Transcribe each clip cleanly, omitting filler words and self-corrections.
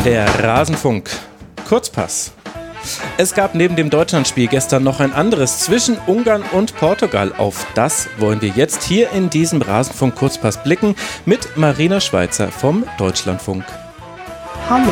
Der Rasenfunk Kurzpass. Es gab neben dem Deutschlandspiel gestern noch ein anderes zwischen Ungarn und Portugal. Auf das wollen wir jetzt hier in diesem Rasenfunk Kurzpass blicken mit Marina Schweizer vom Deutschlandfunk. Hallo.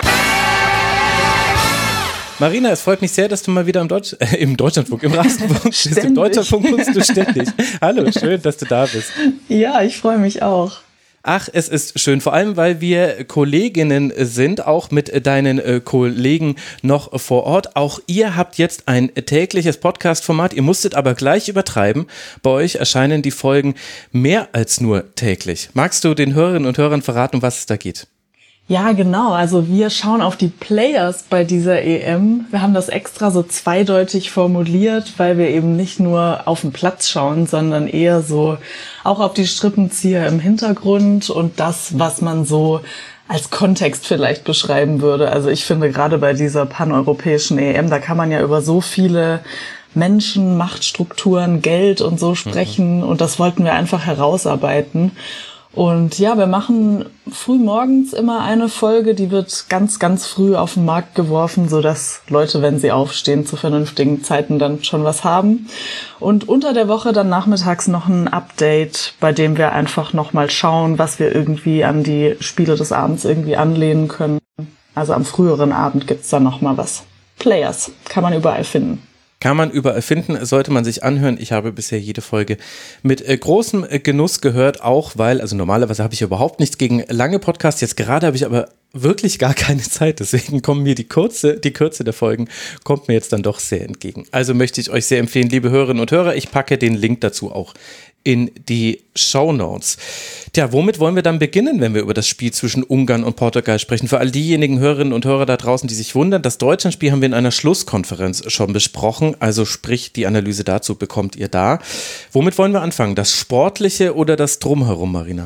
Marina, es freut mich sehr, dass du mal wieder im Deutschlandfunk, im Rasenfunk bist. Im Deutschlandfunk kommst du ständig. Hallo, schön, dass du da bist. Ja, ich freue mich auch. Ach, es ist schön, vor allem, weil wir Kolleginnen sind, auch mit deinen Kollegen noch vor Ort. Auch ihr habt jetzt ein tägliches Podcast-Format, ihr musstet aber gleich übertreiben. Bei euch erscheinen die Folgen mehr als nur täglich. Magst du den Hörerinnen und Hörern verraten, um was es da geht? Ja, genau. Also wir schauen auf die Players bei dieser EM. Wir haben das extra so zweideutig formuliert, weil wir eben nicht nur auf den Platz schauen, sondern eher so auch auf die Strippenzieher im Hintergrund und das, was man so als Kontext vielleicht beschreiben würde. Also ich finde gerade bei dieser paneuropäischen EM, da kann man ja über so viele Menschen, Machtstrukturen, Geld und so sprechen und das wollten wir einfach herausarbeiten. Und ja, wir machen früh morgens immer eine Folge, die wird ganz, ganz früh auf den Markt geworfen, sodass Leute, wenn sie aufstehen, zu vernünftigen Zeiten dann schon was haben. Und unter der Woche dann nachmittags noch ein Update, bei dem wir einfach nochmal schauen, was wir irgendwie an die Spiele des Abends irgendwie anlehnen können. Also am früheren Abend gibt's dann nochmal was. Players kann man überall finden. Kann man überall finden, sollte man sich anhören. Ich habe bisher jede Folge mit großem Genuss gehört, auch weil, also normalerweise habe ich überhaupt nichts gegen lange Podcasts, jetzt gerade habe ich aber wirklich gar keine Zeit, deswegen kommen mir die Kürze der Folgen kommt mir jetzt dann doch sehr entgegen. Also möchte ich euch sehr empfehlen, liebe Hörerinnen und Hörer, ich packe den Link dazu auch in die Shownotes. Tja, womit wollen wir dann beginnen, wenn wir über das Spiel zwischen Ungarn und Portugal sprechen? Für all diejenigen Hörerinnen und Hörer da draußen, die sich wundern, das Deutschlandspiel haben wir in einer Schlusskonferenz schon besprochen, also sprich, die Analyse dazu bekommt ihr da. Womit wollen wir anfangen? Das Sportliche oder das Drumherum, Marina?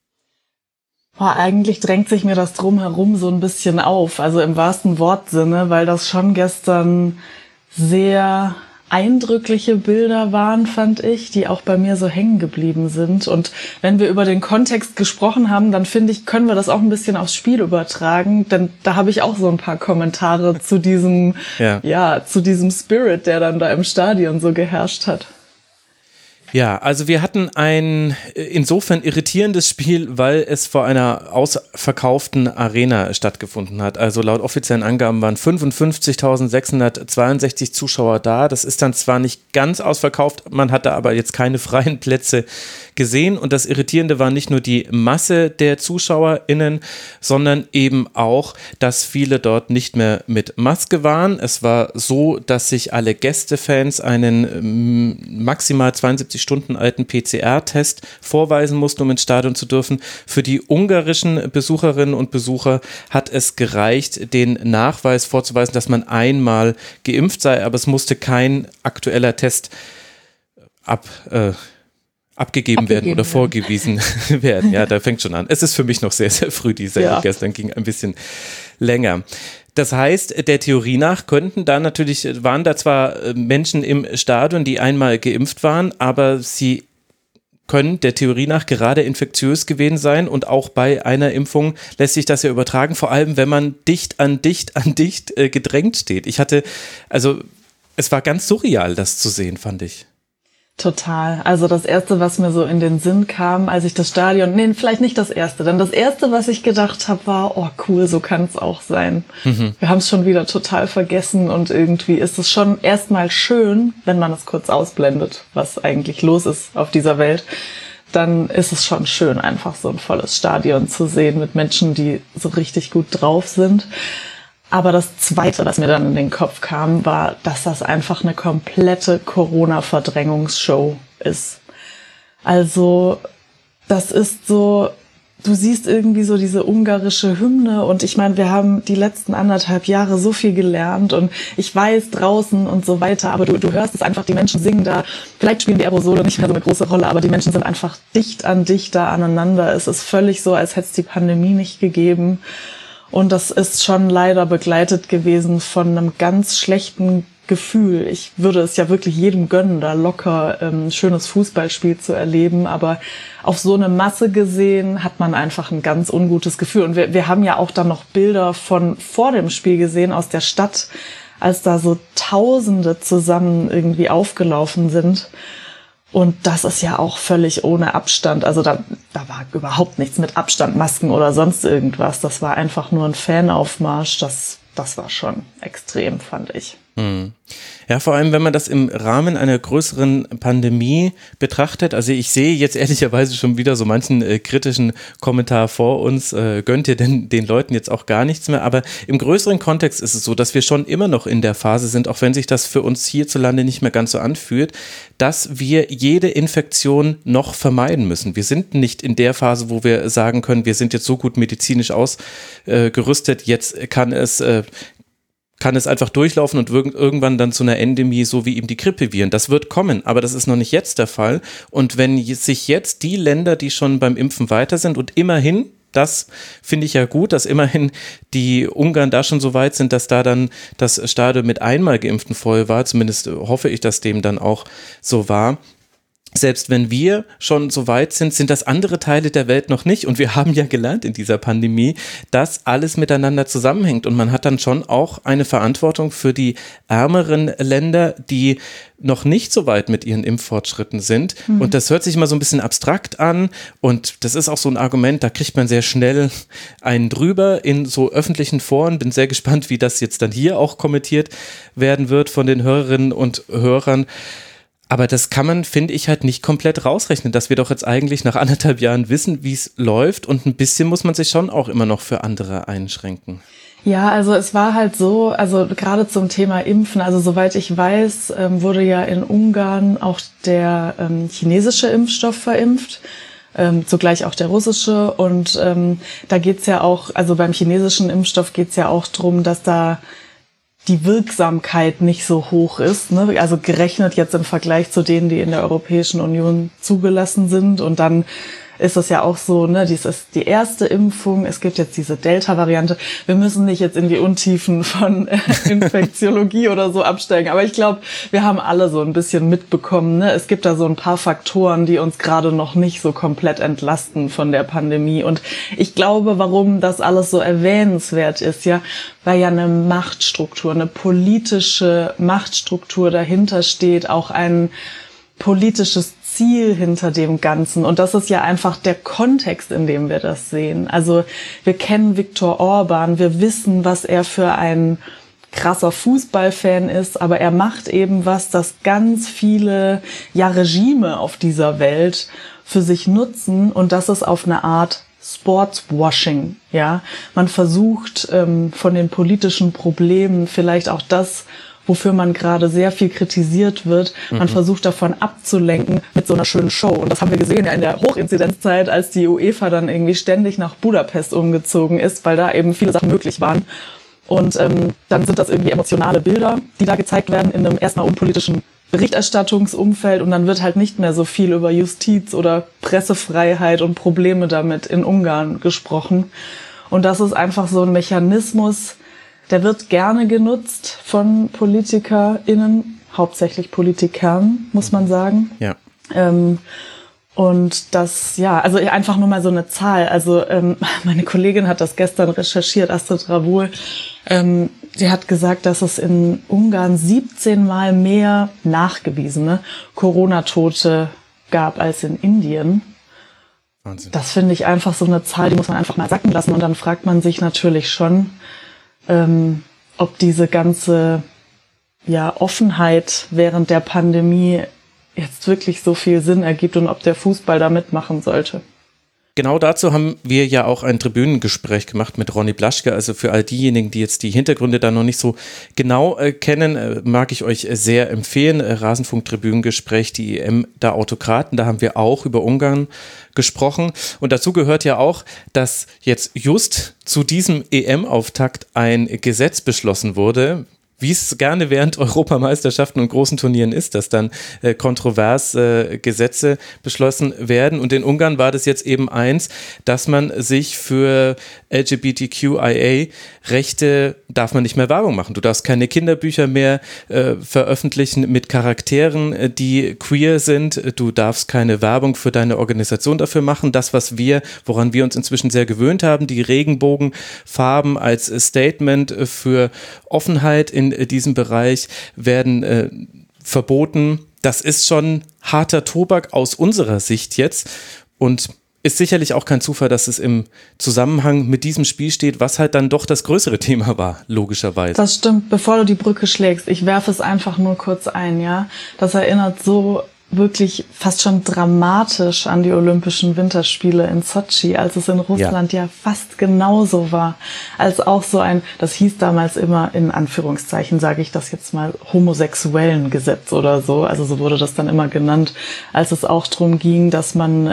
Eigentlich drängt sich mir das Drumherum so ein bisschen auf, also im wahrsten Wortsinne, weil das schon gestern sehr eindrückliche Bilder waren, fand ich, die auch bei mir so hängen geblieben sind. Und wenn wir über den Kontext gesprochen haben, dann finde ich, können wir das auch ein bisschen aufs Spiel übertragen, denn da habe ich auch so ein paar Kommentare zu diesem, zu diesem Spirit, der dann da im Stadion so geherrscht hat. Ja, also wir hatten ein insofern irritierendes Spiel, weil es vor einer ausverkauften Arena stattgefunden hat. Also laut offiziellen Angaben waren 55.662 Zuschauer da. Das ist dann zwar nicht ganz ausverkauft, man hatte aber jetzt keine freien Plätze gesehen. Und das Irritierende war nicht nur die Masse der ZuschauerInnen, sondern eben auch, dass viele dort nicht mehr mit Maske waren. Es war so, dass sich alle Gästefans einen maximal 72 Stunden alten PCR-Test vorweisen mussten, um ins Stadion zu dürfen. Für die ungarischen Besucherinnen und Besucher hat es gereicht, den Nachweis vorzuweisen, dass man einmal geimpft sei, aber es musste kein aktueller Test abgegeben werden oder vorgewiesen werden. Ja, da fängt schon an. Es ist für mich noch sehr, sehr früh, die Sendung gestern ging ein bisschen länger. Das heißt, der Theorie nach waren da zwar Menschen im Stadion, die einmal geimpft waren, aber sie können der Theorie nach gerade infektiös gewesen sein und auch bei einer Impfung lässt sich das ja übertragen, vor allem wenn man dicht an dicht gedrängt steht. Es war ganz surreal, das zu sehen, fand ich. Total. Also das Erste, was mir so in den Sinn kam, als ich das Stadion, vielleicht nicht das Erste, denn das Erste, was ich gedacht habe, war, oh cool, so kann es auch sein. Wir haben es schon wieder total vergessen und irgendwie ist es schon erstmal schön, wenn man es kurz ausblendet, was eigentlich los ist auf dieser Welt, dann ist es schon schön, einfach so ein volles Stadion zu sehen mit Menschen, die so richtig gut drauf sind. Aber das Zweite, was mir dann in den Kopf kam, war, dass das einfach eine komplette Corona-Verdrängungsshow ist. Also, das ist so, du siehst irgendwie so diese ungarische Hymne und ich meine, wir haben die letzten 1,5 Jahre so viel gelernt und ich weiß draußen und so weiter, aber du hörst es einfach, die Menschen singen da, vielleicht spielen die Aerosole nicht mehr so eine große Rolle, aber die Menschen sind einfach dicht an dicht da aneinander. Es ist völlig so, als hätte es die Pandemie nicht gegeben. Und das ist schon leider begleitet gewesen von einem ganz schlechten Gefühl. Ich würde es ja wirklich jedem gönnen, da locker ein schönes Fußballspiel zu erleben, aber auf so eine Masse gesehen hat man einfach ein ganz ungutes Gefühl. Und wir haben ja auch dann noch Bilder von vor dem Spiel gesehen aus der Stadt, als da so Tausende zusammen irgendwie aufgelaufen sind. Und das ist ja auch völlig ohne Abstand. Also da war überhaupt nichts mit Abstand, Masken oder sonst irgendwas. Das war einfach nur ein Fanaufmarsch. Das war schon extrem, fand ich. Ja, vor allem, wenn man das im Rahmen einer größeren Pandemie betrachtet, also ich sehe jetzt ehrlicherweise schon wieder so manchen kritischen Kommentar vor uns, gönnt ihr denn den Leuten jetzt auch gar nichts mehr, aber im größeren Kontext ist es so, dass wir schon immer noch in der Phase sind, auch wenn sich das für uns hierzulande nicht mehr ganz so anfühlt, dass wir jede Infektion noch vermeiden müssen. Wir sind nicht in der Phase, wo wir sagen können, wir sind jetzt so gut medizinisch ausgerüstet, jetzt kann es einfach durchlaufen und irgendwann dann zu einer Endemie, so wie eben die Grippeviren. Das wird kommen, aber das ist noch nicht jetzt der Fall. Und wenn sich jetzt die Länder, die schon beim Impfen weiter sind und immerhin, das finde ich ja gut, dass immerhin die Ungarn da schon so weit sind, dass da dann das Stadion mit einmal Geimpften voll war. Zumindest hoffe ich, dass dem dann auch so war. Selbst wenn wir schon so weit sind, sind das andere Teile der Welt noch nicht. Und wir haben ja gelernt in dieser Pandemie, dass alles miteinander zusammenhängt. Und man hat dann schon auch eine Verantwortung für die ärmeren Länder, die noch nicht so weit mit ihren Impffortschritten sind. Und das hört sich immer so ein bisschen abstrakt an. Und das ist auch so ein Argument, da kriegt man sehr schnell einen drüber in so öffentlichen Foren. Bin sehr gespannt, wie das jetzt dann hier auch kommentiert werden wird von den Hörerinnen und Hörern. Aber das kann man, finde ich, halt nicht komplett rausrechnen, dass wir doch jetzt eigentlich nach 1,5 Jahren wissen, wie es läuft, und ein bisschen muss man sich schon auch immer noch für andere einschränken. Ja, also es war halt so, also gerade zum Thema Impfen, also soweit ich weiß, wurde ja in Ungarn auch der chinesische Impfstoff verimpft, zugleich auch der russische, und da geht's ja auch, also beim chinesischen Impfstoff geht's ja auch drum, dass da die Wirksamkeit nicht so hoch ist, ne? Also gerechnet jetzt im Vergleich zu denen, die in der Europäischen Union zugelassen sind. Und dann ist es ja auch so, ne, dies ist die erste Impfung, es gibt jetzt diese Delta-Variante. Wir müssen nicht jetzt in die Untiefen von Infektiologie oder so absteigen, aber ich glaube, wir haben alle so ein bisschen mitbekommen, ne? Es gibt da so ein paar Faktoren, die uns gerade noch nicht so komplett entlasten von der Pandemie. Und ich glaube, warum das alles so erwähnenswert ist, ja, weil ja eine Machtstruktur, eine politische Machtstruktur dahinter steht, auch ein politisches Ziel hinter dem Ganzen. Und das ist ja einfach der Kontext, in dem wir das sehen. Also wir kennen Viktor Orban, wir wissen, was er für ein krasser Fußballfan ist, aber er macht eben was, das ganz viele Regime auf dieser Welt für sich nutzen, und das ist auf eine Art Sportswashing. Ja, man versucht von den politischen Problemen vielleicht auch das, wofür man gerade sehr viel kritisiert wird. Man versucht davon abzulenken mit so einer schönen Show. Und das haben wir gesehen ja in der Hochinzidenzzeit, als die UEFA dann irgendwie ständig nach Budapest umgezogen ist, weil da eben viele Sachen möglich waren. Und dann sind das irgendwie emotionale Bilder, die da gezeigt werden in einem erstmal unpolitischen Berichterstattungsumfeld. Und dann wird halt nicht mehr so viel über Justiz oder Pressefreiheit und Probleme damit in Ungarn gesprochen. Und das ist einfach so ein Mechanismus, der wird gerne genutzt von PolitikerInnen, hauptsächlich Politikern, muss man sagen. Ja. Und das, ja, also einfach nur mal so eine Zahl. Also meine Kollegin hat das gestern recherchiert, Astrid Ravoul. Sie hat gesagt, dass es in Ungarn 17 Mal mehr nachgewiesene Corona-Tote gab als in Indien. Wahnsinn. Das finde ich einfach so eine Zahl, die muss man einfach mal sacken lassen. Und dann fragt man sich natürlich schon, ob diese ganze Offenheit während der Pandemie jetzt wirklich so viel Sinn ergibt und ob der Fußball da mitmachen sollte. Genau dazu haben wir ja auch ein Tribünengespräch gemacht mit Ronny Blaschke. Also für all diejenigen, die jetzt die Hintergründe da noch nicht so genau kennen, mag ich euch sehr empfehlen. Rasenfunk-Tribünengespräch, die EM der Autokraten. Da haben wir auch über Ungarn gesprochen. Und dazu gehört ja auch, dass jetzt just zu diesem EM-Auftakt ein Gesetz beschlossen wurde, wie es gerne während Europameisterschaften und großen Turnieren ist, dass dann kontrovers Gesetze beschlossen werden. Und in Ungarn war das jetzt eben eins, dass man sich für LGBTQIA-Rechte darf man nicht mehr Werbung machen. Du darfst keine Kinderbücher mehr veröffentlichen mit Charakteren, die queer sind. Du darfst keine Werbung für deine Organisation dafür machen. Das, woran wir uns inzwischen sehr gewöhnt haben, die Regenbogenfarben als Statement für Offenheit in diesem Bereich werden verboten. Das ist schon harter Tobak aus unserer Sicht jetzt und ist sicherlich auch kein Zufall, dass es im Zusammenhang mit diesem Spiel steht, was halt dann doch das größere Thema war, logischerweise. Das stimmt. Bevor du die Brücke schlägst, ich werfe es einfach nur kurz ein, ja. Das erinnert so wirklich fast schon dramatisch an die Olympischen Winterspiele in Sotschi, als es in Russland ja fast genauso war, als auch so das hieß damals immer in Anführungszeichen, sage ich das jetzt mal, homosexuellen Gesetz oder so, also so wurde das dann immer genannt, als es auch darum ging, dass man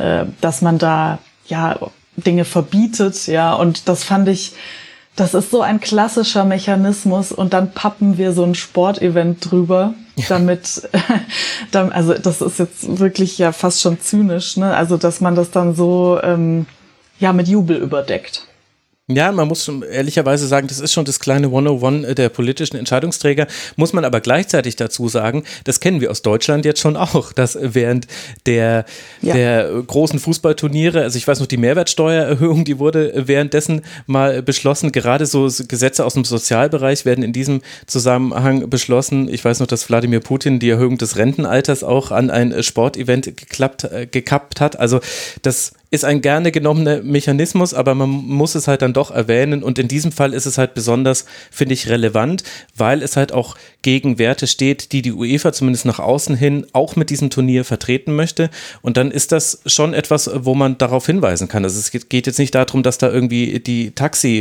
da ja Dinge verbietet, ja, und das fand ich, das ist so ein klassischer Mechanismus und dann pappen wir so ein Sportevent drüber, damit, also das ist jetzt wirklich ja fast schon zynisch, ne? Also dass man das dann so mit Jubel überdeckt. Ja, man muss schon ehrlicherweise sagen, das ist schon das kleine 101 der politischen Entscheidungsträger, muss man aber gleichzeitig dazu sagen, das kennen wir aus Deutschland jetzt schon auch, dass während der großen Fußballturniere, also ich weiß noch, die Mehrwertsteuererhöhung, die wurde währenddessen mal beschlossen, gerade so Gesetze aus dem Sozialbereich werden in diesem Zusammenhang beschlossen. Ich weiß noch, dass Wladimir Putin die Erhöhung des Rentenalters auch an ein Sportevent gekappt hat, also das ist ein gerne genommener Mechanismus, aber man muss es halt dann doch erwähnen und in diesem Fall ist es halt besonders, finde ich, relevant, weil es halt auch gegen Werte steht, die UEFA zumindest nach außen hin auch mit diesem Turnier vertreten möchte und dann ist das schon etwas, wo man darauf hinweisen kann. Also es geht jetzt nicht darum, dass da irgendwie die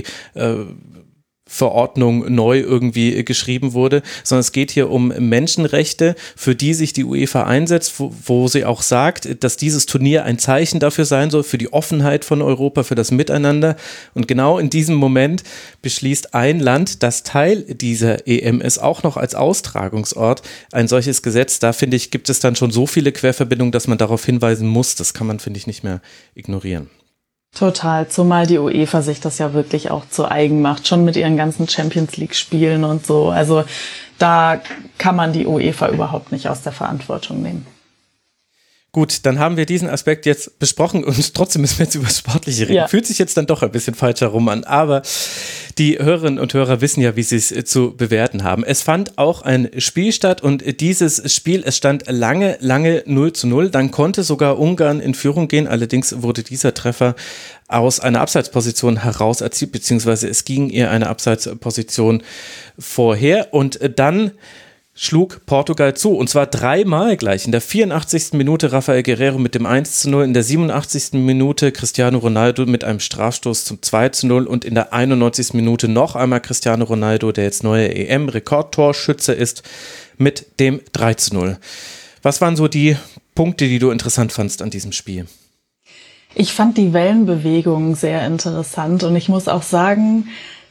Verordnung neu irgendwie geschrieben wurde, sondern es geht hier um Menschenrechte, für die sich die UEFA einsetzt, wo sie auch sagt, dass dieses Turnier ein Zeichen dafür sein soll, für die Offenheit von Europa, für das Miteinander. Und genau in diesem Moment beschließt ein Land, das Teil dieser EM ist, auch noch als Austragungsort ein solches Gesetz. Da, finde ich, gibt es dann schon so viele Querverbindungen, dass man darauf hinweisen muss. Das kann man, finde ich, nicht mehr ignorieren. Total, zumal die UEFA sich das ja wirklich auch zu eigen macht, schon mit ihren ganzen Champions-League-Spielen und so. Also da kann man die UEFA überhaupt nicht aus der Verantwortung nehmen. Gut, dann haben wir diesen Aspekt jetzt besprochen und trotzdem müssen wir jetzt über das Sportliche reden. Ja. Fühlt sich jetzt dann doch ein bisschen falsch herum an, aber die Hörerinnen und Hörer wissen ja, wie sie es zu bewerten haben. Es fand auch ein Spiel statt und dieses Spiel, es stand lange 0:0. Dann konnte sogar Ungarn in Führung gehen, allerdings wurde dieser Treffer aus einer Abseitsposition heraus erzielt, beziehungsweise es ging ihr eine Abseitsposition vorher und dann schlug Portugal zu und zwar dreimal gleich. In der 84. Minute Rafael Guerreiro mit dem 1:0, in der 87. Minute Cristiano Ronaldo mit einem Strafstoß zum 2:0 und in der 91. Minute noch einmal Cristiano Ronaldo, der jetzt neuer EM-Rekordtorschütze ist, mit dem 3:0. Was waren so die Punkte, die du interessant fandst an diesem Spiel? Ich fand die Wellenbewegung sehr interessant und ich muss auch sagen,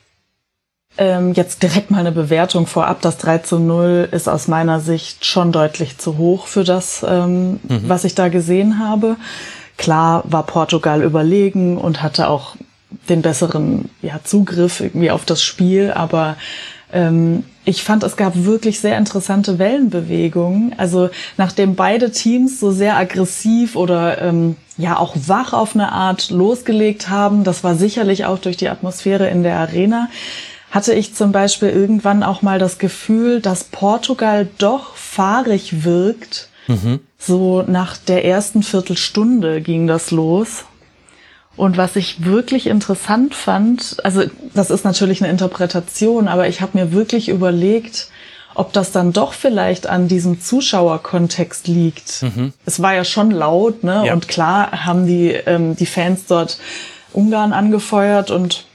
jetzt direkt mal eine Bewertung vorab. Das 3:0 ist aus meiner Sicht schon deutlich zu hoch für das, was ich da gesehen habe. Klar war Portugal überlegen und hatte auch den besseren Zugriff irgendwie auf das Spiel, aber ich fand, es gab wirklich sehr interessante Wellenbewegungen. Also nachdem beide Teams so sehr aggressiv oder auch wach auf eine Art losgelegt haben, das war sicherlich auch durch die Atmosphäre in der Arena, hatte ich zum Beispiel irgendwann auch mal das Gefühl, dass Portugal doch fahrig wirkt. So nach der ersten Viertelstunde ging das los. Und was ich wirklich interessant fand, also das ist natürlich eine Interpretation, aber ich habe mir wirklich überlegt, ob das dann doch vielleicht an diesem Zuschauerkontext liegt. Es war ja schon laut, ne? Ja. Und klar haben die Fans dort Ungarn angefeuert und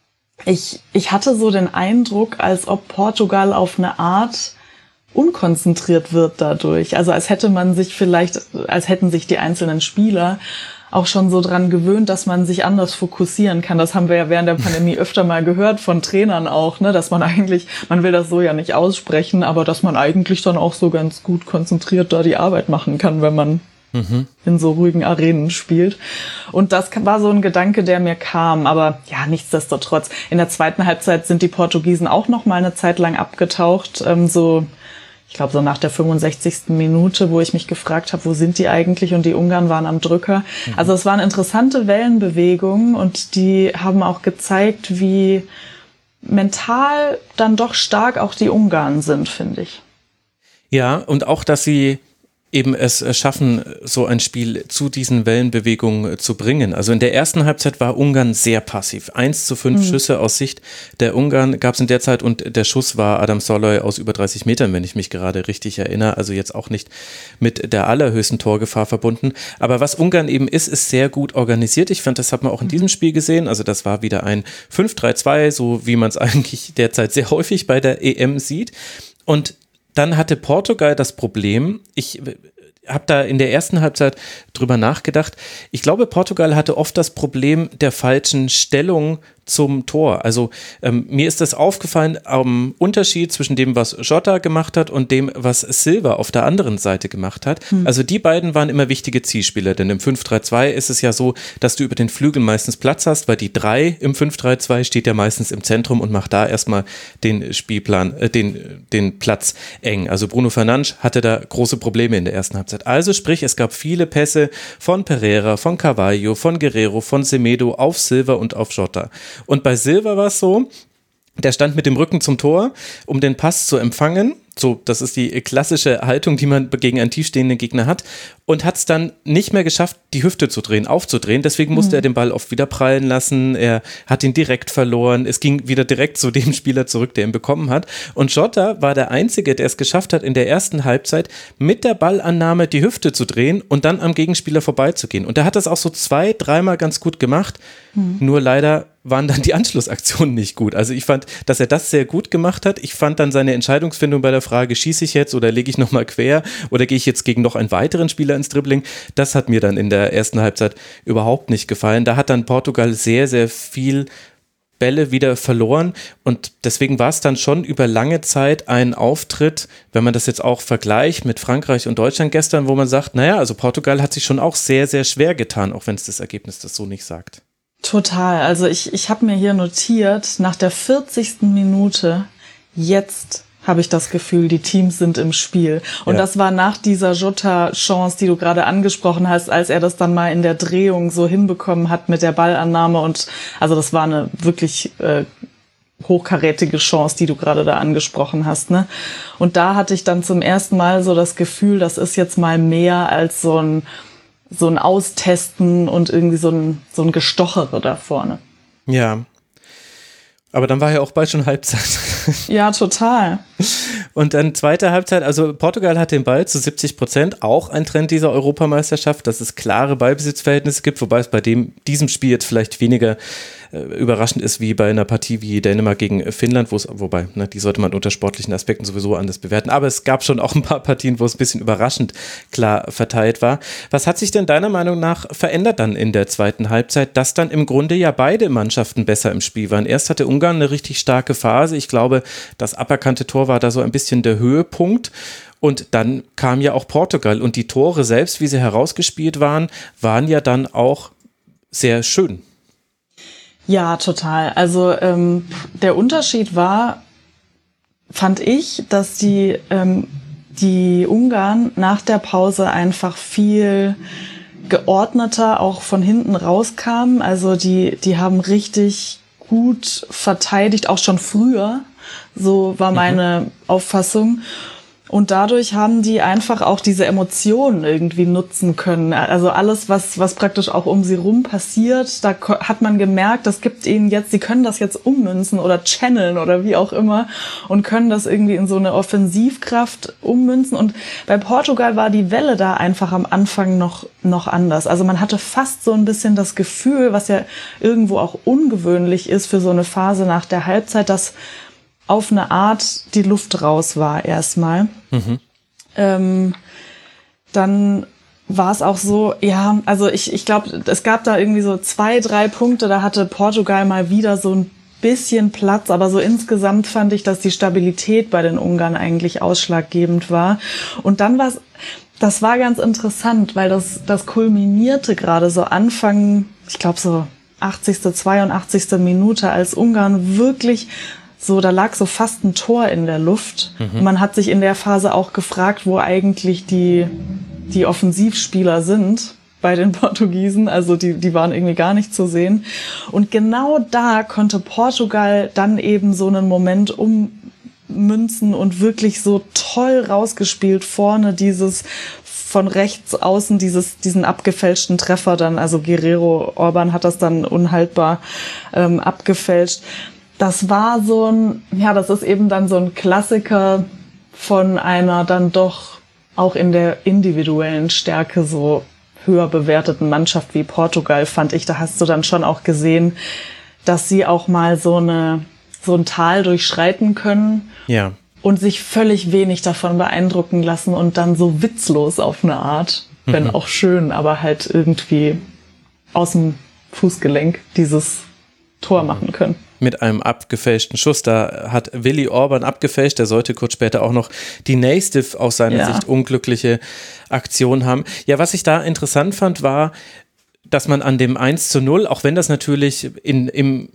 ich hatte so den Eindruck, als ob Portugal auf eine Art unkonzentriert wird dadurch. Also als hätten sich die einzelnen Spieler auch schon so dran gewöhnt, dass man sich anders fokussieren kann. Das haben wir ja während der Pandemie öfter mal gehört von Trainern auch, ne, dass man eigentlich, man will das so ja nicht aussprechen, aber dass man eigentlich dann auch so ganz gut konzentriert da die Arbeit machen kann, wenn man in so ruhigen Arenen spielt. Und das war so ein Gedanke, der mir kam. Aber ja, nichtsdestotrotz. In der zweiten Halbzeit sind die Portugiesen auch noch mal eine Zeit lang abgetaucht. Ich glaube, so nach der 65. Minute, wo ich mich gefragt habe, wo sind die eigentlich? Und die Ungarn waren am Drücker. Also es waren interessante Wellenbewegungen und die haben auch gezeigt, wie mental dann doch stark auch die Ungarn sind, finde ich. Ja, und auch, dass sie eben es schaffen, so ein Spiel zu diesen Wellenbewegungen zu bringen. Also in der ersten Halbzeit war Ungarn sehr passiv. 1:5 Schüsse aus Sicht der Ungarn gab es in der Zeit und der Schuss war Adam Szalai aus über 30 Metern, wenn ich mich gerade richtig erinnere. Also jetzt auch nicht mit der allerhöchsten Torgefahr verbunden. Aber was Ungarn eben ist sehr gut organisiert. Ich fand, das hat man auch in diesem Spiel gesehen. Also das war wieder ein 5-3-2, so wie man es eigentlich derzeit sehr häufig bei der EM sieht. Und dann hatte Portugal das Problem, ich habe da in der ersten Halbzeit drüber nachgedacht, ich glaube, Portugal hatte oft das Problem der falschen Stellung zum Tor. Also mir ist das aufgefallen am Unterschied zwischen dem, was Jota gemacht hat und dem, was Silva auf der anderen Seite gemacht hat. Also die beiden waren immer wichtige Zielspieler, denn im 5-3-2 ist es ja so, dass du über den Flügel meistens Platz hast, weil die 3 im 5-3-2 steht ja meistens im Zentrum und macht da erstmal den Spielplan, den Platz eng. Also Bruno Fernandes hatte da große Probleme in der ersten Halbzeit. Also sprich, es gab viele Pässe von Pereira, von Carvalho, von Guerreiro, von Semedo auf Silva und auf Jota. Und bei Silva war es so, der stand mit dem Rücken zum Tor, um den Pass zu empfangen. So, das ist die klassische Haltung, die man gegen einen tiefstehenden Gegner hat. Und hat es dann nicht mehr geschafft, die Hüfte zu drehen, aufzudrehen. Deswegen musste er den Ball oft wieder prallen lassen. Er hat ihn direkt verloren. Es ging wieder direkt zu dem Spieler zurück, der ihn bekommen hat. Und Jota war der Einzige, der es geschafft hat, in der ersten Halbzeit mit der Ballannahme die Hüfte zu drehen und dann am Gegenspieler vorbeizugehen. Und er hat das auch so 2-3 Mal ganz gut gemacht. Nur leider waren dann die Anschlussaktionen nicht gut. Also ich fand, dass er das sehr gut gemacht hat. Ich fand dann seine Entscheidungsfindung bei der Frage, schieße ich jetzt oder lege ich nochmal quer oder gehe ich jetzt gegen noch einen weiteren Spieler ins Dribbling, das hat mir dann in der ersten Halbzeit überhaupt nicht gefallen. Da hat dann Portugal sehr, sehr viel Bälle wieder verloren und deswegen war es dann schon über lange Zeit ein Auftritt, wenn man das jetzt auch vergleicht mit Frankreich und Deutschland gestern, wo man sagt, naja, also Portugal hat sich schon auch sehr, sehr schwer getan, auch wenn es das Ergebnis das so nicht sagt. Total, also ich habe mir hier notiert, nach der 40. Minute, jetzt habe ich das Gefühl, die Teams sind im Spiel. Und das war nach dieser Jota-Chance, die du gerade angesprochen hast, als er das dann mal in der Drehung so hinbekommen hat mit der Ballannahme. Und also das war eine wirklich hochkarätige Chance, die du gerade da angesprochen hast, ne? Und da hatte ich dann zum ersten Mal so das Gefühl, das ist jetzt mal mehr als so ein Austesten und irgendwie so ein Gestochere da vorne. Ja. Aber dann war ja auch bald schon Halbzeit. Ja, total. Und dann zweite Halbzeit, also Portugal hat den Ball zu 70%, auch ein Trend dieser Europameisterschaft, dass es klare Ballbesitzverhältnisse gibt, wobei es bei diesem Spiel jetzt vielleicht weniger überraschend ist wie bei einer Partie wie Dänemark gegen Finnland, wobei, die sollte man unter sportlichen Aspekten sowieso anders bewerten, aber es gab schon auch ein paar Partien, wo es ein bisschen überraschend klar verteilt war. Was hat sich denn deiner Meinung nach verändert dann in der zweiten Halbzeit, dass dann im Grunde ja beide Mannschaften besser im Spiel waren? Erst hatte Ungarn eine richtig starke Phase, ich glaube, das aberkannte Tor war da so ein bisschen der Höhepunkt. Und dann kam ja auch Portugal und die Tore selbst, wie sie herausgespielt waren ja dann auch sehr schön. Ja, total. Also der Unterschied war, fand ich, dass die Ungarn nach der Pause einfach viel geordneter auch von hinten rauskamen. Also die haben richtig gut verteidigt, auch schon früher. So war meine Auffassung. Und dadurch haben die einfach auch diese Emotionen irgendwie nutzen können. Also alles, was praktisch auch um sie rum passiert, da hat man gemerkt, das gibt ihnen jetzt, sie können das jetzt ummünzen oder channeln oder wie auch immer und können das irgendwie in so eine Offensivkraft ummünzen. Und bei Portugal war die Welle da einfach am Anfang noch anders. Also man hatte fast so ein bisschen das Gefühl, was ja irgendwo auch ungewöhnlich ist für so eine Phase nach der Halbzeit, dass auf eine Art die Luft raus war erstmal. Dann war es auch so, ja, also ich glaube, es gab da irgendwie so 2, 3 Punkte, da hatte Portugal mal wieder so ein bisschen Platz, aber so insgesamt fand ich, dass die Stabilität bei den Ungarn eigentlich ausschlaggebend war. Und dann das war ganz interessant, weil das kulminierte gerade so Anfang, ich glaube so 80., 82. Minute, als Ungarn wirklich so, da lag so fast ein Tor in der Luft. Und man hat sich in der Phase auch gefragt, wo eigentlich die Offensivspieler sind bei den Portugiesen. Also die waren irgendwie gar nicht zu sehen. Und genau da konnte Portugal dann eben so einen Moment ummünzen und wirklich so toll rausgespielt vorne dieses von rechts außen diesen abgefälschten Treffer dann, also Guerrero, Orban hat das dann unhaltbar abgefälscht. Das war das ist eben dann so ein Klassiker von einer dann doch auch in der individuellen Stärke so höher bewerteten Mannschaft wie Portugal, fand ich. Da hast du dann schon auch gesehen, dass sie auch mal so ein Tal durchschreiten können. Ja. Und sich völlig wenig davon beeindrucken lassen und dann so witzlos auf eine Art, wenn auch schön, aber halt irgendwie aus dem Fußgelenk dieses Tor machen können. Mit einem abgefälschten Schuss. Da hat Willi Orban abgefälscht. Der sollte kurz später auch noch die nächste aus seiner Sicht unglückliche Aktion haben. Ja, was ich da interessant fand, war, dass man an dem 1:0, auch wenn das natürlich im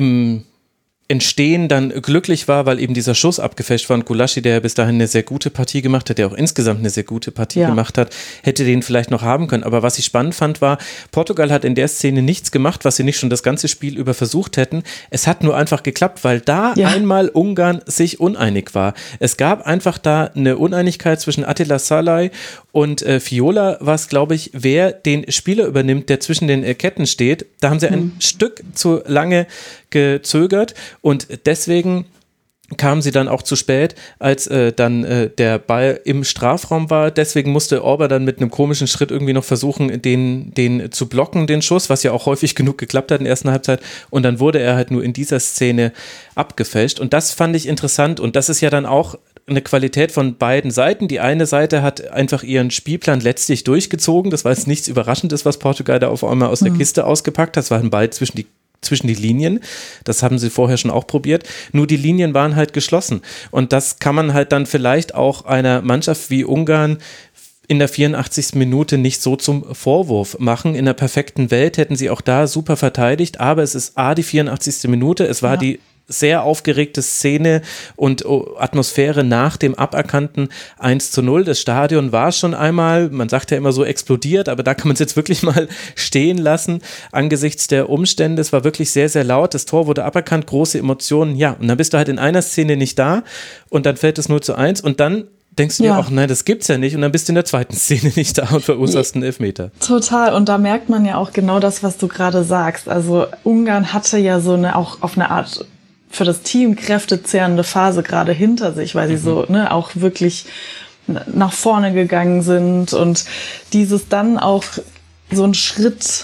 Entstehen dann glücklich war, weil eben dieser Schuss abgefälscht war und Gulácsi, der bis dahin eine sehr gute Partie gemacht hat, der auch insgesamt eine sehr gute Partie gemacht hat, hätte den vielleicht noch haben können. Aber was ich spannend fand, war, Portugal hat in der Szene nichts gemacht, was sie nicht schon das ganze Spiel über versucht hätten. Es hat nur einfach geklappt, weil da einmal Ungarn sich uneinig war. Es gab einfach da eine Uneinigkeit zwischen Attila Szalai und Viola, was, glaube ich, wer den Spieler übernimmt, der zwischen den Ketten steht. Da haben sie ein Stück zu lange gezögert und deswegen kamen sie dann auch zu spät, als dann der Ball im Strafraum war. Deswegen musste Orban dann mit einem komischen Schritt irgendwie noch versuchen, den zu blocken, den Schuss, was ja auch häufig genug geklappt hat in der ersten Halbzeit. Und dann wurde er halt nur in dieser Szene abgefälscht. Und das fand ich interessant. Und das ist ja dann auch eine Qualität von beiden Seiten. Die eine Seite hat einfach ihren Spielplan letztlich durchgezogen. Das war jetzt nichts Überraschendes, was Portugal da auf einmal aus der Kiste ausgepackt hat. Das war ein Ball zwischen die Linien. Das haben sie vorher schon auch probiert. Nur die Linien waren halt geschlossen. Und das kann man halt dann vielleicht auch einer Mannschaft wie Ungarn in der 84. Minute nicht so zum Vorwurf machen. In der perfekten Welt hätten sie auch da super verteidigt. Aber es ist die 84. Minute. Es war die sehr aufgeregte Szene und Atmosphäre nach dem aberkannten 1:0. Das Stadion war schon einmal, man sagt ja immer so, explodiert, aber da kann man es jetzt wirklich mal stehen lassen angesichts der Umstände. Es war wirklich sehr, sehr laut. Das Tor wurde aberkannt, große Emotionen. Ja, und dann bist du halt in einer Szene nicht da und dann fällt es 0:1 und dann denkst du dir auch, nein, das gibt's ja nicht und dann bist du in der zweiten Szene nicht da und verursachst einen Elfmeter. Total, und da merkt man ja auch genau das, was du gerade sagst. Also Ungarn hatte ja so auch auf eine Art für das Team kräftezehrende Phase gerade hinter sich, weil sie so auch wirklich nach vorne gegangen sind und dieses dann auch so ein Schritt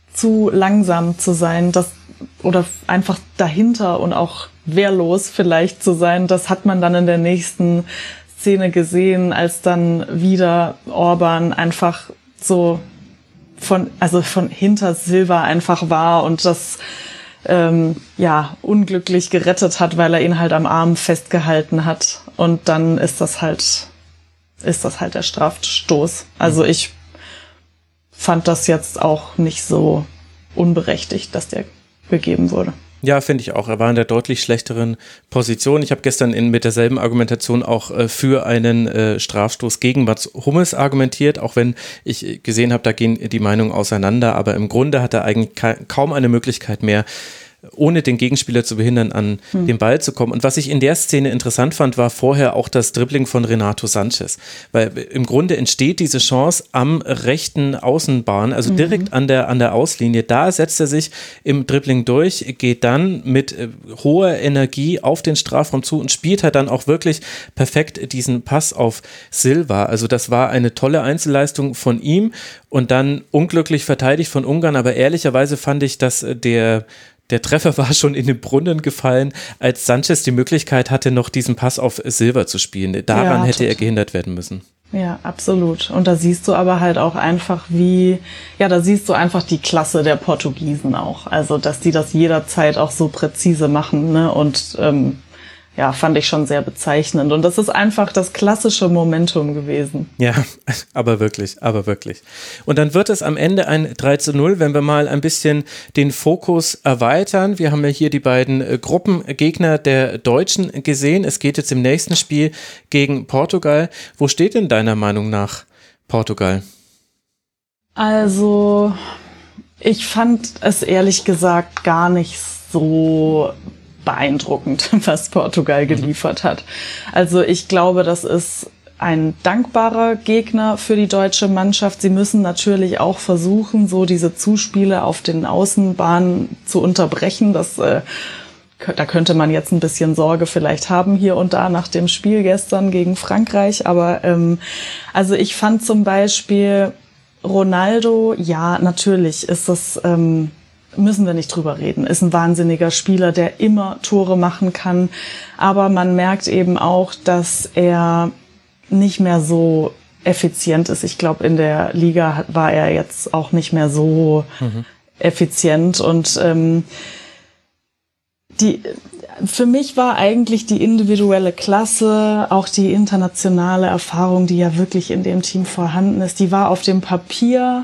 zu langsam zu sein, oder einfach dahinter und auch wehrlos vielleicht zu sein, das hat man dann in der nächsten Szene gesehen, als dann wieder Orban einfach so von hinter Silva einfach war und das unglücklich gerettet hat, weil er ihn halt am Arm festgehalten hat. Und dann ist das halt der Strafstoß. Also ich fand das jetzt auch nicht so unberechtigt, dass der gegeben wurde. Ja, finde ich auch. Er war in der deutlich schlechteren Position. Ich habe gestern mit derselben Argumentation auch für einen Strafstoß gegen Mats Hummels argumentiert, auch wenn ich gesehen habe, da gehen die Meinungen auseinander. Aber im Grunde hat er eigentlich kaum eine Möglichkeit mehr, ohne den Gegenspieler zu behindern, an den Ball zu kommen. Und was ich in der Szene interessant fand, war vorher auch das Dribbling von Renato Sanchez. Weil im Grunde entsteht diese Chance am rechten Außenbahn, also direkt an der Auslinie. Da setzt er sich im Dribbling durch, geht dann mit hoher Energie auf den Strafraum zu und spielt halt dann auch wirklich perfekt diesen Pass auf Silva. Also das war eine tolle Einzelleistung von ihm und dann unglücklich verteidigt von Ungarn. Aber ehrlicherweise fand ich, dass der Der Treffer war schon in den Brunnen gefallen, als Sanchez die Möglichkeit hatte, noch diesen Pass auf Silva zu spielen. Daran hätte er gehindert werden müssen. Ja, absolut. Und da siehst du aber halt auch einfach da siehst du einfach die Klasse der Portugiesen auch. Also, dass die das jederzeit auch so präzise machen, ne? Und fand ich schon sehr bezeichnend. Und das ist einfach das klassische Momentum gewesen. Ja, aber wirklich. Und dann wird es am Ende ein 3:0, wenn wir mal ein bisschen den Fokus erweitern. Wir haben ja hier die beiden Gruppengegner der Deutschen gesehen. Es geht jetzt im nächsten Spiel gegen Portugal. Wo steht denn deiner Meinung nach Portugal? Also, ich fand es ehrlich gesagt gar nicht so beeindruckend, was Portugal geliefert hat. Also ich glaube, das ist ein dankbarer Gegner für die deutsche Mannschaft. Sie müssen natürlich auch versuchen, so diese Zuspiele auf den Außenbahnen zu unterbrechen. Da könnte man jetzt ein bisschen Sorge vielleicht haben hier und da nach dem Spiel gestern gegen Frankreich. Aber also ich fand zum Beispiel Ronaldo, ja, natürlich ist das müssen wir nicht drüber reden, ist ein wahnsinniger Spieler, der immer Tore machen kann, aber man merkt eben auch, dass er nicht mehr so effizient ist. Ich glaube, in der Liga war er jetzt auch nicht mehr so effizient und für mich war eigentlich die individuelle Klasse, auch die internationale Erfahrung, die ja wirklich in dem Team vorhanden ist, die war auf dem Papier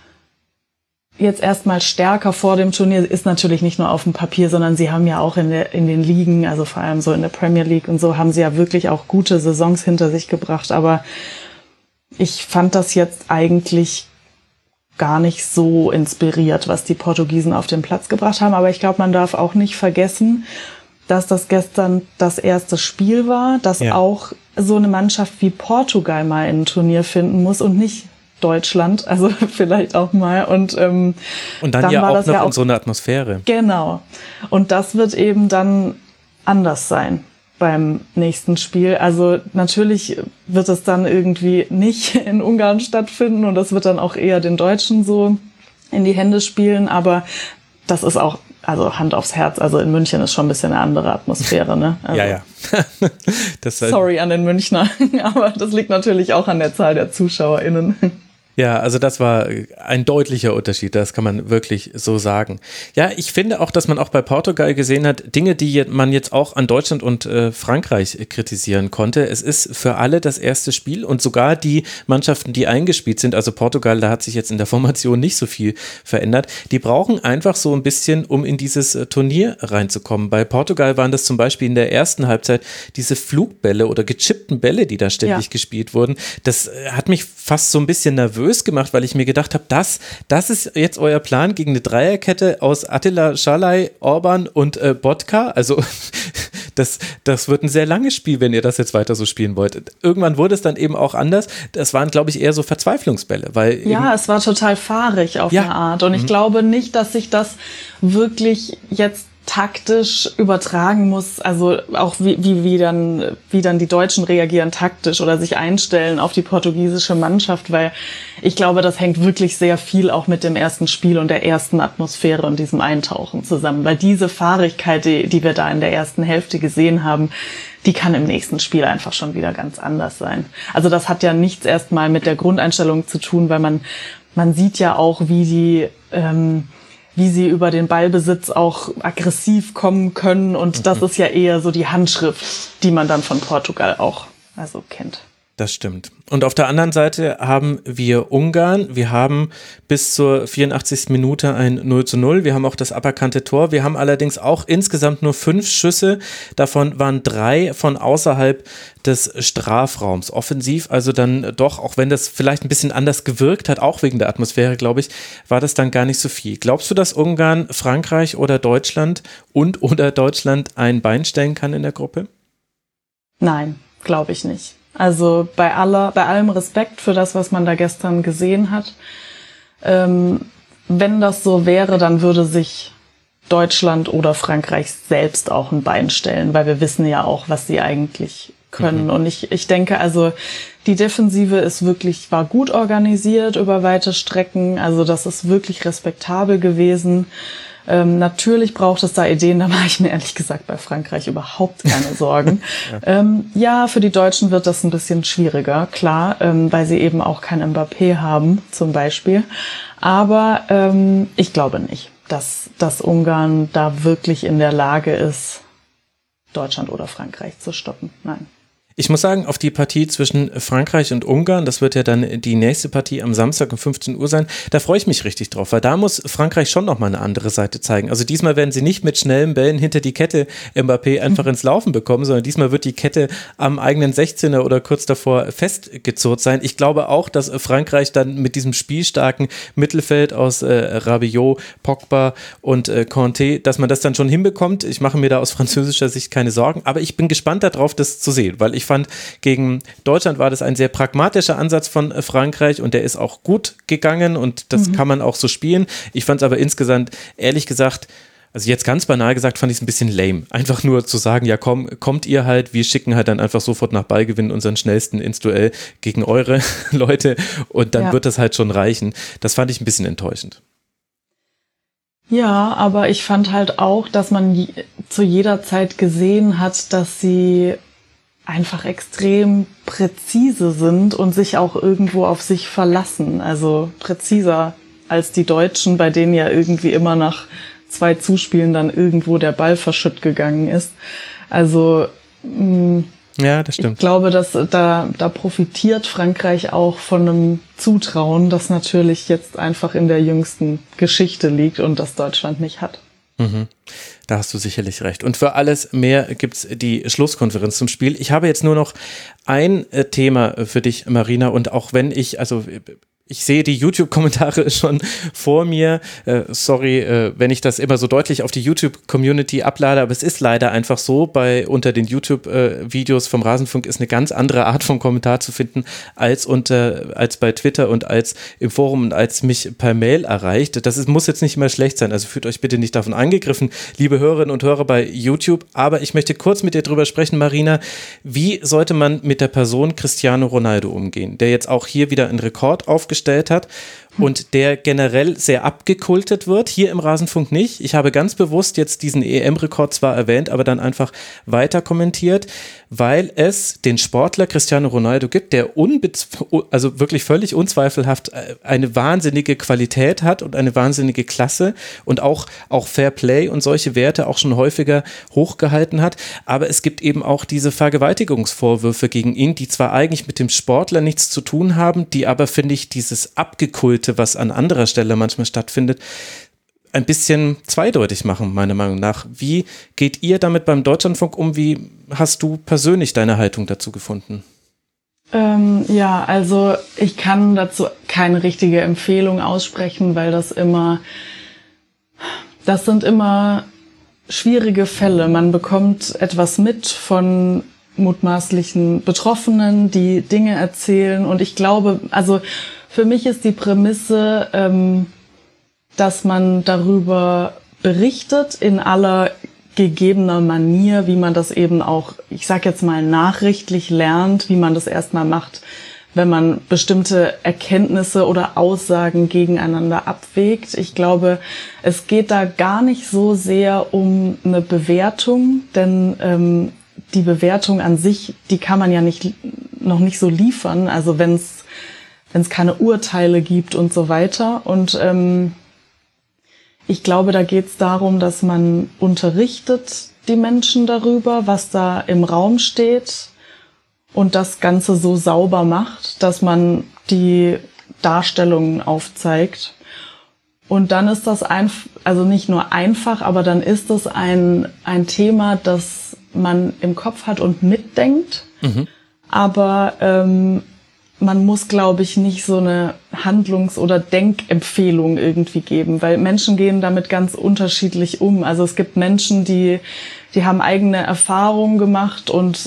jetzt erstmal stärker vor dem Turnier, ist natürlich nicht nur auf dem Papier, sondern sie haben ja auch in den Ligen, also vor allem so in der Premier League und so, haben sie ja wirklich auch gute Saisons hinter sich gebracht. Aber ich fand das jetzt eigentlich gar nicht so inspiriert, was die Portugiesen auf den Platz gebracht haben. Aber ich glaube, man darf auch nicht vergessen, dass das gestern das erste Spiel war, dass auch so eine Mannschaft wie Portugal mal ein Turnier finden muss und nicht Deutschland, also vielleicht auch mal. Und dann ja war auch das noch ja auch in so einer Atmosphäre. Genau. Und das wird eben dann anders sein beim nächsten Spiel. Also natürlich wird es dann irgendwie nicht in Ungarn stattfinden und das wird dann auch eher den Deutschen so in die Hände spielen. Aber das ist auch, also Hand aufs Herz, also in München ist schon ein bisschen eine andere Atmosphäre, ne? Also, ja. Sorry an den Münchner, aber das liegt natürlich auch an der Zahl der ZuschauerInnen. Ja, also das war ein deutlicher Unterschied, das kann man wirklich so sagen. Ja, ich finde auch, dass man auch bei Portugal gesehen hat, Dinge, die man jetzt auch an Deutschland und Frankreich kritisieren konnte. Es ist für alle das erste Spiel und sogar die Mannschaften, die eingespielt sind, also Portugal, da hat sich jetzt in der Formation nicht so viel verändert, die brauchen einfach so ein bisschen, um in dieses Turnier reinzukommen. Bei Portugal waren das zum Beispiel in der ersten Halbzeit diese Flugbälle oder gechippten Bälle, die da ständig gespielt wurden. Das hat mich fast so ein bisschen nervös gemacht, weil ich mir gedacht habe, das ist jetzt euer Plan gegen eine Dreierkette aus Attila, Szalai, Orban und Botka. Also das wird ein sehr langes Spiel, wenn ihr das jetzt weiter so spielen wollt. Irgendwann wurde es dann eben auch anders. Das waren, glaube ich, eher so Verzweiflungsbälle. Weil es war total fahrig auf eine Art. Und ich glaube nicht, dass sich das wirklich jetzt taktisch übertragen muss, also auch wie dann die Deutschen reagieren taktisch oder sich einstellen auf die portugiesische Mannschaft, weil ich glaube, das hängt wirklich sehr viel auch mit dem ersten Spiel und der ersten Atmosphäre und diesem Eintauchen zusammen, weil diese Fahrigkeit, die wir da in der ersten Hälfte gesehen haben, die kann im nächsten Spiel einfach schon wieder ganz anders sein. Also das hat ja nichts erstmal mit der Grundeinstellung zu tun, weil man sieht ja auch, wie sie über den Ballbesitz auch aggressiv kommen können. Und das ist ja eher so die Handschrift, die man dann von Portugal auch kennt. Das stimmt. Und auf der anderen Seite haben wir Ungarn. Wir haben bis zur 84. Minute ein 0:0. Wir haben auch das aberkannte Tor. Wir haben allerdings auch insgesamt nur 5 Schüsse. Davon waren 3 von außerhalb des Strafraums. Offensiv also dann doch, auch wenn das vielleicht ein bisschen anders gewirkt hat, auch wegen der Atmosphäre, glaube ich, war das dann gar nicht so viel. Glaubst du, dass Ungarn, Frankreich oder Deutschland oder Deutschland ein Bein stellen kann in der Gruppe? Nein, glaube ich nicht. Also bei allem Respekt für das, was man da gestern gesehen hat, wenn das so wäre, dann würde sich Deutschland oder Frankreich selbst auch ein Bein stellen, weil wir wissen ja auch, was sie eigentlich können. Und ich denke, also die Defensive war gut organisiert über weite Strecken. Also das ist wirklich respektabel gewesen. Natürlich braucht es da Ideen, da mache ich mir ehrlich gesagt bei Frankreich überhaupt keine Sorgen. Ja, für die Deutschen wird das ein bisschen schwieriger, klar, weil sie eben auch kein Mbappé haben, zum Beispiel. Aber ich glaube nicht, dass Ungarn da wirklich in der Lage ist, Deutschland oder Frankreich zu stoppen. Nein. Ich muss sagen, auf die Partie zwischen Frankreich und Ungarn, das wird ja dann die nächste Partie am Samstag um 15 Uhr sein, da freue ich mich richtig drauf, weil da muss Frankreich schon nochmal eine andere Seite zeigen. Also diesmal werden sie nicht mit schnellen Bällen hinter die Kette Mbappé einfach ins Laufen bekommen, sondern diesmal wird die Kette am eigenen 16er oder kurz davor festgezurrt sein. Ich glaube auch, dass Frankreich dann mit diesem spielstarken Mittelfeld aus Rabiot, Pogba und Kanté, dass man das dann schon hinbekommt. Ich mache mir da aus französischer Sicht keine Sorgen, aber ich bin gespannt darauf, das zu sehen, weil ich fand, gegen Deutschland war das ein sehr pragmatischer Ansatz von Frankreich und der ist auch gut gegangen und das kann man auch so spielen. Ich fand es aber insgesamt, ehrlich gesagt, also jetzt ganz banal gesagt, fand ich es ein bisschen lame. Einfach nur zu sagen, ja kommt ihr halt, wir schicken halt dann einfach sofort nach Ballgewinn unseren Schnellsten ins Duell gegen eure Leute und dann wird das halt schon reichen. Das fand ich ein bisschen enttäuschend. Ja, aber ich fand halt auch, dass man zu jeder Zeit gesehen hat, dass sie einfach extrem präzise sind und sich auch irgendwo auf sich verlassen. Also präziser als die Deutschen, bei denen ja irgendwie immer nach 2 Zuspielen dann irgendwo der Ball verschütt gegangen ist. Also ja, das stimmt. Ich glaube, dass da profitiert Frankreich auch von einem Zutrauen, das natürlich jetzt einfach in der jüngsten Geschichte liegt und das Deutschland nicht hat. Da hast du sicherlich recht. Und für alles mehr gibt's die Schlusskonferenz zum Spiel. Ich habe jetzt nur noch ein Thema für dich, Marina, und auch wenn ich sehe die YouTube-Kommentare schon vor mir. Sorry, wenn ich das immer so deutlich auf die YouTube-Community ablade, aber es ist leider einfach so, unter den YouTube-Videos vom Rasenfunk ist eine ganz andere Art von Kommentar zu finden als bei Twitter und als im Forum und als mich per Mail erreicht. Muss jetzt nicht immer schlecht sein, also fühlt euch bitte nicht davon angegriffen, liebe Hörerinnen und Hörer bei YouTube, aber ich möchte kurz mit dir drüber sprechen, Marina, wie sollte man mit der Person Cristiano Ronaldo umgehen, der jetzt auch hier wieder einen Rekord aufgestellt hat und der generell sehr abgekultet wird, hier im Rasenfunk nicht. Ich habe ganz bewusst jetzt diesen EM-Rekord zwar erwähnt, aber dann einfach weiter kommentiert, weil es den Sportler Cristiano Ronaldo gibt, der also wirklich völlig unzweifelhaft eine wahnsinnige Qualität hat und eine wahnsinnige Klasse und auch Fair Play und solche Werte auch schon häufiger hochgehalten hat, aber es gibt eben auch diese Vergewaltigungsvorwürfe gegen ihn, die zwar eigentlich mit dem Sportler nichts zu tun haben, die aber, finde ich, dieses Abgekulte, was an anderer Stelle manchmal stattfindet, ein bisschen zweideutig machen, meiner Meinung nach. Wie geht ihr damit beim Deutschlandfunk um? Wie hast du persönlich deine Haltung dazu gefunden? Ja, also ich kann dazu keine richtige Empfehlung aussprechen, weil das sind immer schwierige Fälle. Man bekommt etwas mit von mutmaßlichen Betroffenen, die Dinge erzählen und ich glaube, also für mich ist die Prämisse, dass man darüber berichtet in aller gegebener Manier, wie man das eben auch, ich sag jetzt mal, nachrichtlich lernt, wie man das erstmal macht, wenn man bestimmte Erkenntnisse oder Aussagen gegeneinander abwägt. Ich glaube, es geht da gar nicht so sehr um eine Bewertung, denn die Bewertung an sich, die kann man ja noch nicht so liefern, also wenn es keine Urteile gibt und so weiter. Und ich glaube, da geht es darum, dass man unterrichtet die Menschen darüber, was da im Raum steht und das Ganze so sauber macht, dass man die Darstellungen aufzeigt. Und dann ist das also nicht nur einfach, aber dann ist es ein Thema, das man im Kopf hat und mitdenkt. Aber man muss, glaube ich, nicht so eine Handlungs- oder Denkempfehlung irgendwie geben, weil Menschen gehen damit ganz unterschiedlich um. Also es gibt Menschen, die haben eigene Erfahrungen gemacht und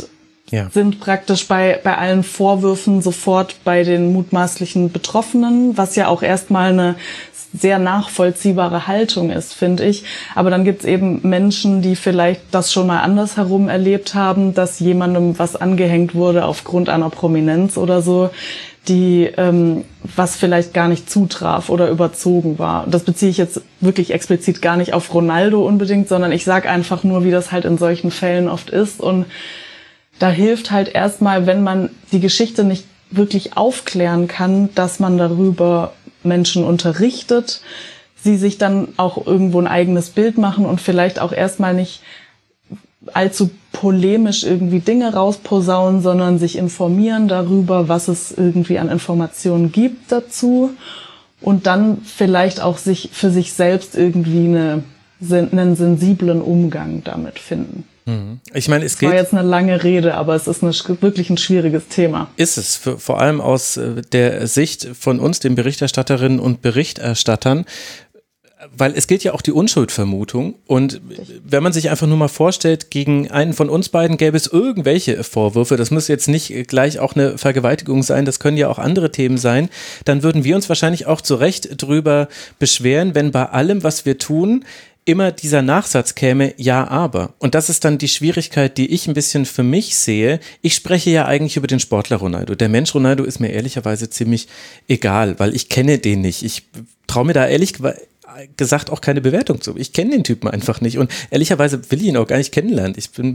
sind praktisch bei allen Vorwürfen sofort bei den mutmaßlichen Betroffenen, was ja auch erstmal eine sehr nachvollziehbare Haltung ist, finde ich. Aber dann gibt's eben Menschen, die vielleicht das schon mal andersherum erlebt haben, dass jemandem was angehängt wurde aufgrund einer Prominenz oder so, die was vielleicht gar nicht zutraf oder überzogen war. Das beziehe ich jetzt wirklich explizit gar nicht auf Ronaldo unbedingt, sondern ich sage einfach nur, wie das halt in solchen Fällen oft ist. Und da hilft halt erstmal, wenn man die Geschichte nicht wirklich aufklären kann, dass man darüber Menschen unterrichtet, sie sich dann auch irgendwo ein eigenes Bild machen und vielleicht auch erstmal nicht allzu polemisch irgendwie Dinge rausposaunen, sondern sich informieren darüber, was es irgendwie an Informationen gibt dazu und dann vielleicht auch sich für sich selbst irgendwie einen sensiblen Umgang damit finden. Ich meine, es war jetzt eine lange Rede, aber es ist wirklich ein schwieriges Thema. Ist es, vor allem aus der Sicht von uns, den Berichterstatterinnen und Berichterstattern, weil es gilt ja auch die Unschuldvermutung und wenn man sich einfach nur mal vorstellt, gegen einen von uns beiden gäbe es irgendwelche Vorwürfe, das muss jetzt nicht gleich auch eine Vergewaltigung sein, das können ja auch andere Themen sein, dann würden wir uns wahrscheinlich auch zu Recht drüber beschweren, wenn bei allem, was wir tun, immer dieser Nachsatz käme, ja, aber. Und das ist dann die Schwierigkeit, die ich ein bisschen für mich sehe. Ich spreche ja eigentlich über den Sportler Ronaldo. Der Mensch Ronaldo ist mir ehrlicherweise ziemlich egal, weil ich kenne den nicht. Ich traue mir da ehrlich gesagt auch keine Bewertung zu. Ich kenne den Typen einfach nicht und ehrlicherweise will ich ihn auch gar nicht kennenlernen.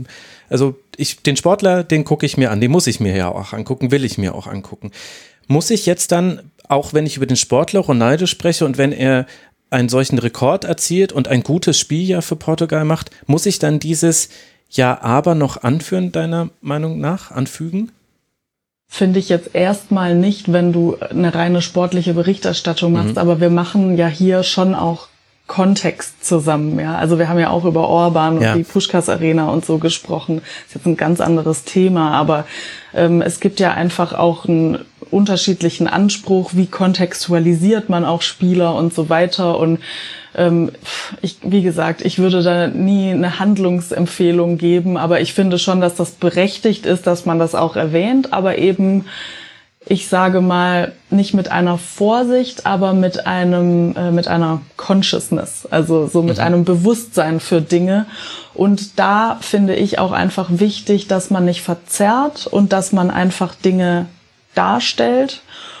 Den Sportler, den gucke ich mir an, den muss ich mir ja auch angucken, will ich mir auch angucken. Muss ich jetzt dann, auch wenn ich über den Sportler Ronaldo spreche und wenn er einen solchen Rekord erzielt und ein gutes Spieljahr für Portugal macht, muss ich dann dieses Ja, aber noch anführen, deiner Meinung nach, anfügen? Finde ich jetzt erstmal nicht, wenn du eine reine sportliche Berichterstattung machst, aber wir machen ja hier schon auch Kontext zusammen, ja. Also wir haben ja auch über Orban und die Puskás Arena und so gesprochen. Das ist jetzt ein ganz anderes Thema, aber es gibt ja einfach auch einen unterschiedlichen Anspruch, wie kontextualisiert man auch Spieler und so weiter und wie gesagt, ich würde da nie eine Handlungsempfehlung geben, aber ich finde schon, dass das berechtigt ist, dass man das auch erwähnt, aber eben, ich sage mal, nicht mit einer Vorsicht, aber mit einer Consciousness, also so mit einem Bewusstsein für Dinge. Und da finde ich auch einfach wichtig, dass man nicht verzerrt und dass man einfach Dinge darstellt.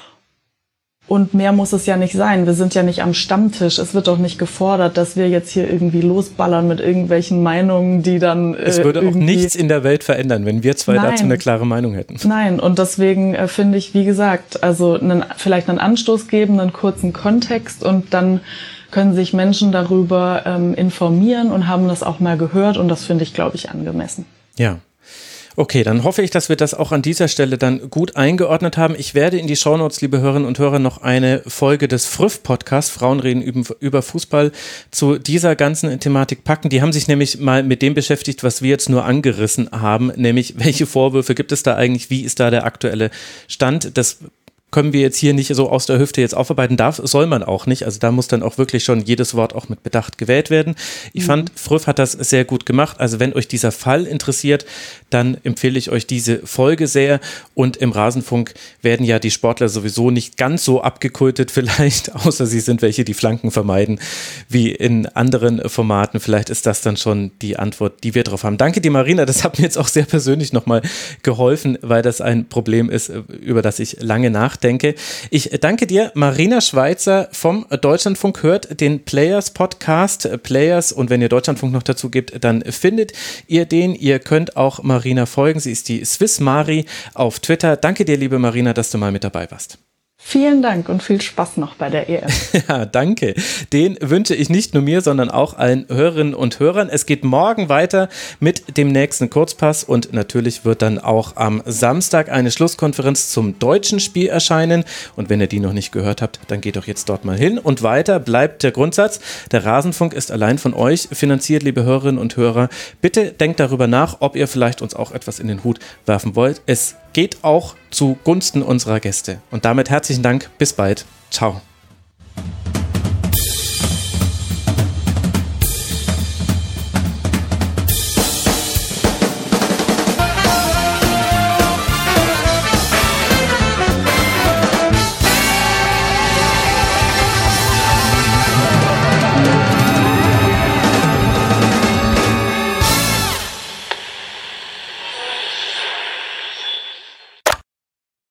Und mehr muss es ja nicht sein. Wir sind ja nicht am Stammtisch. Es wird doch nicht gefordert, dass wir jetzt hier irgendwie losballern mit irgendwelchen Meinungen, die dann es würde auch nichts in der Welt verändern, wenn wir zwei dazu eine klare Meinung hätten. Nein, und deswegen finde ich, wie gesagt, also vielleicht einen Anstoß geben, einen kurzen Kontext und dann können sich Menschen darüber informieren und haben das auch mal gehört und das finde ich, glaube ich, angemessen. Ja. Okay, dann hoffe ich, dass wir das auch an dieser Stelle dann gut eingeordnet haben. Ich werde in die Shownotes, liebe Hörerinnen und Hörer, noch eine Folge des Früff-Podcasts, Frauen reden über Fußball, zu dieser ganzen Thematik packen. Die haben sich nämlich mal mit dem beschäftigt, was wir jetzt nur angerissen haben, nämlich welche Vorwürfe gibt es da eigentlich, wie ist da der aktuelle Stand. Das können wir jetzt hier nicht so aus der Hüfte jetzt aufarbeiten, soll man auch nicht, also da muss dann auch wirklich schon jedes Wort auch mit Bedacht gewählt werden. Ich fand, Früff hat das sehr gut gemacht, also wenn euch dieser Fall interessiert, dann empfehle ich euch diese Folge sehr und im Rasenfunk werden ja die Sportler sowieso nicht ganz so abgekultet vielleicht, außer sie sind welche, die Flanken vermeiden, wie in anderen Formaten, vielleicht ist das dann schon die Antwort, die wir drauf haben. Danke dir, Marina, das hat mir jetzt auch sehr persönlich nochmal geholfen, weil das ein Problem ist, über das ich lange nachdenke. Ich danke dir, Marina Schweizer vom Deutschlandfunk, hört den Players Podcast, Players, und wenn ihr Deutschlandfunk noch dazu gebt, dann findet ihr den. Ihr könnt auch Marina folgen, sie ist die Swiss Mari auf Twitter. Danke dir, liebe Marina, dass du mal mit dabei warst. Vielen Dank und viel Spaß noch bei der EM. Ja, danke. Den wünsche ich nicht nur mir, sondern auch allen Hörerinnen und Hörern. Es geht morgen weiter mit dem nächsten Kurzpass und natürlich wird dann auch am Samstag eine Schlusskonferenz zum deutschen Spiel erscheinen. Und wenn ihr die noch nicht gehört habt, dann geht doch jetzt dort mal hin. Und weiter bleibt der Grundsatz, der Rasenfunk ist allein von euch finanziert, liebe Hörerinnen und Hörer. Bitte denkt darüber nach, ob ihr vielleicht uns auch etwas in den Hut werfen wollt. Es geht auch zugunsten unserer Gäste. Und damit herzlichen Dank. Bis bald. Ciao.